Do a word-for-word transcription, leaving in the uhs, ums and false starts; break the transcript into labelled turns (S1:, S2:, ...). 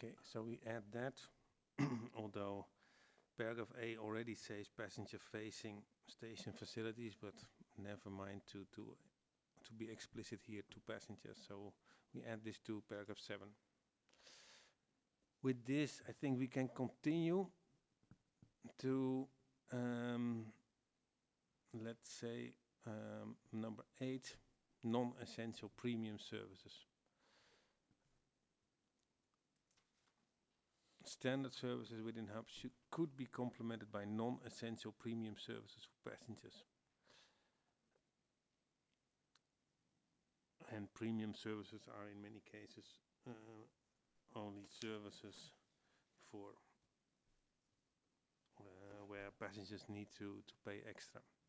S1: Okay, so we add that, although paragraph A already says passenger-facing station facilities, but never mind to, to, to be explicit here to passengers. So we add this to paragraph seven. With this, I think we can continue to, um, let's say, um, number eight, non-essential premium services. Standard services within hubs should, could be complemented by non-essential premium services for passengers. And premium services are in many cases uh, only services for uh, where passengers need to, to pay extra.